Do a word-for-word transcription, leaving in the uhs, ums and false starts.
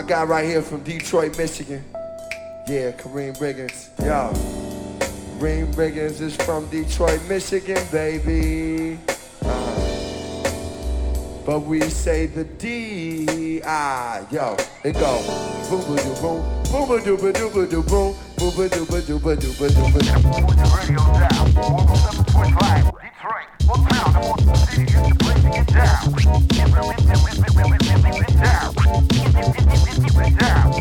guy right here from Detroit, Michigan. Yeah, Kareem Riggins. Yo. Kareem Riggins is from Detroit, Michigan, baby. Uh, but we say the D I. Yo, it go. Boom ba doo boom. Boom ba doo ba doo ba doo boom. Boom ba doo ba doo ba doo ba doo ba doo. Put your radio down. one oh seven point five. Detroit. What town? I want the city. Get your place to get down. Get down. Get down.